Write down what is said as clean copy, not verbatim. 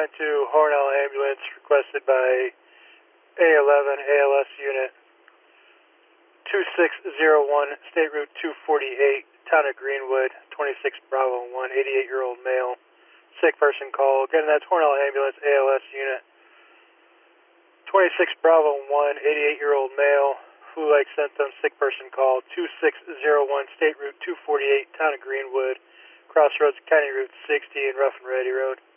to Hornell Ambulance requested by A11 ALS Unit 2601, State Route 248, Town of Greenwood, 26 Bravo 1, 88-year-old male. Sick person call. Again, that's Hornell Ambulance ALS Unit 26 Bravo 1, 88-year-old male. Flu-like symptoms, sick person call. 2601, State Route 248, Town of Greenwood, Crossroads County Route 60 and Rough and Ready Road.